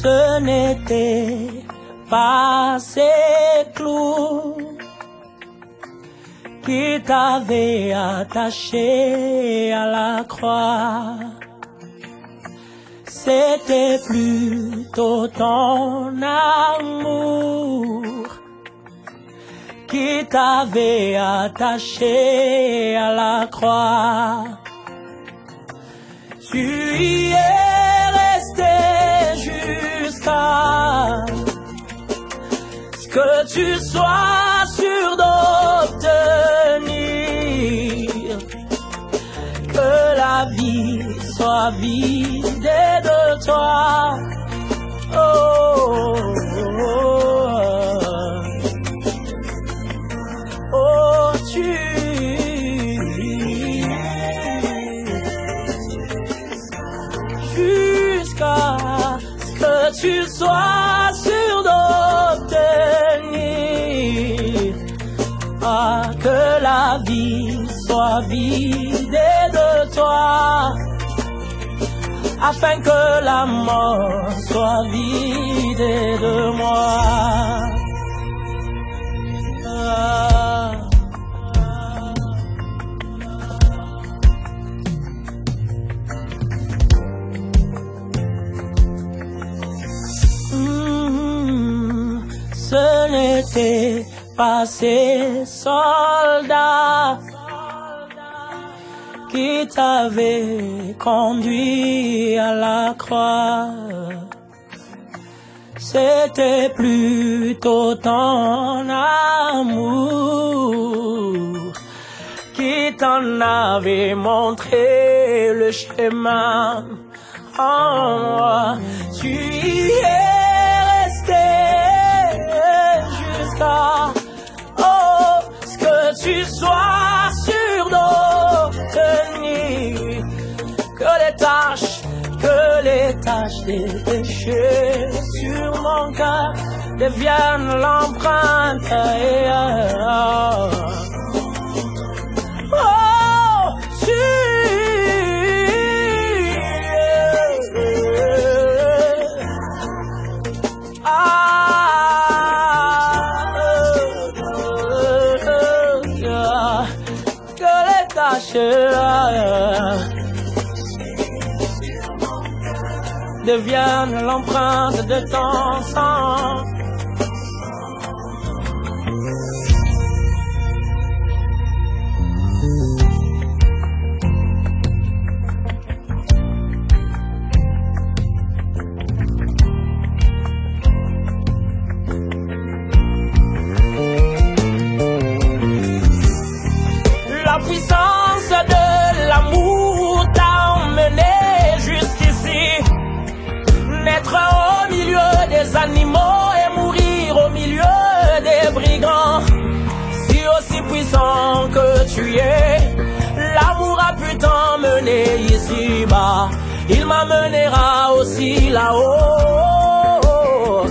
ce n'était pas ces clous qui t'avaient attaché à la croix. C'était plutôt ton amour qui t'avait attaché à la croix. Tu y es resté jusqu'à ce que tu sois sûr d'obtenir que la vie soit vidée de toi. Oh, oh, oh, tu jusqu'à ce que tu sois sûr d'obtenir que la vie soit vidée de toi, afin que la mort soit vidée de moi. Ce n'était pas ces soldats qui t'avaient conduit à la croix. C'était plutôt ton amour qui t'en avait montré le chemin. Oh, tu y es resté jusqu'à ce que tu sois sûr d'obtenir que les taches des péchés sur mon cœur deviennent l'empreinte. Oh, que les taches deviennent l'empreinte de ton sang. La puissance de l'amour t'a emmené jusqu'ici. Naître au milieu des animaux et mourir au milieu des brigands. Si aussi puissant que tu es, l'amour a pu t'emmener ici-bas. Il m'emmènera aussi là-haut.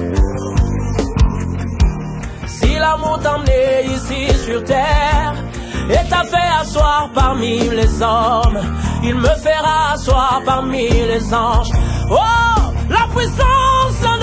Si l'amour t'a emmené ici sur terre et t'a fait asseoir parmi les hommes, il me fera asseoir parmi les anges. Oh, la puissance de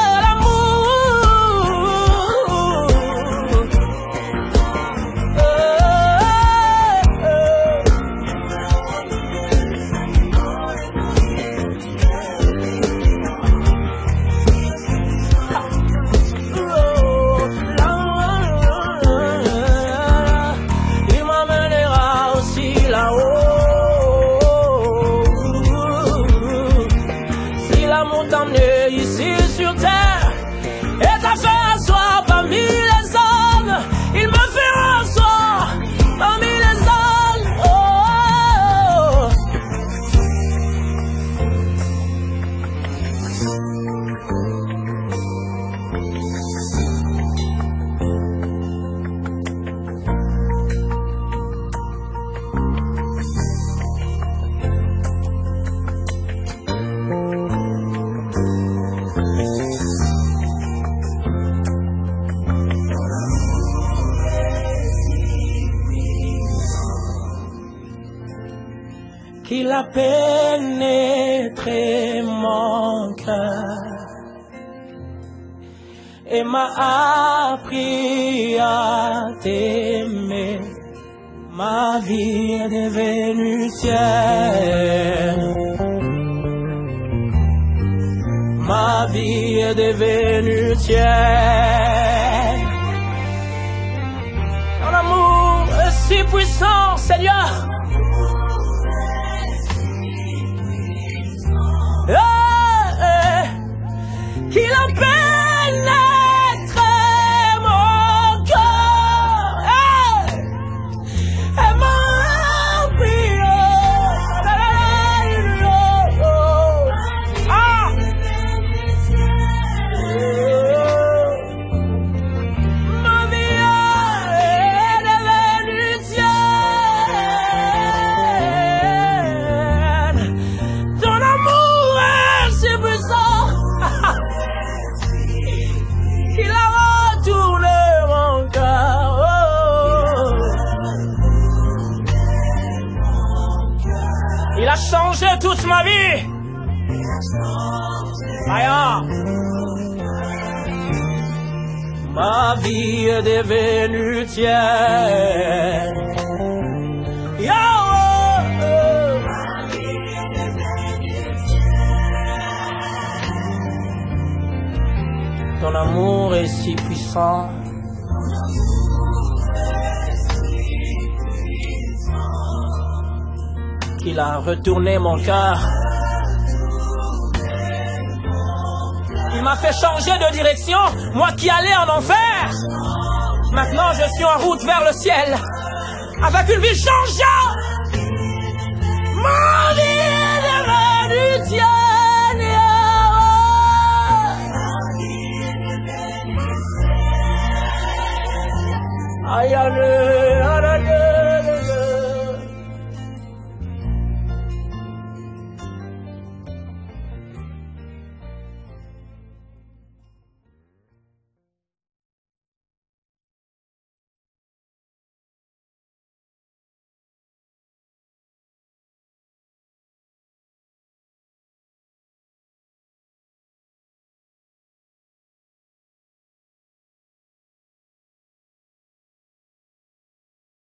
ici sur terre et t'a fait asseoir parmi les hommes, il me fera asseoir parmi les hommes. Oh, qu'il a pénétré mon cœur. et m'a appris à t'aimer. Ma vie est devenue tienne. Ma vie est devenue tienne. Ton amour est si puissant, Seigneur. Qu'il a pénétré mon cœur et m'a appris ma vie est devenue tienne. Ton amour est si puissant qu'il a retourné mon cœur. Il a changé toute ma vie. Aïe. Ma vie est devenue tienne. Ton amour est si puissant. Qu'il a retourné mon cœur. Il m'a fait changer de direction, moi qui allais en enfer. Maintenant je suis en route vers le ciel, avec une vie changeante. Ma vie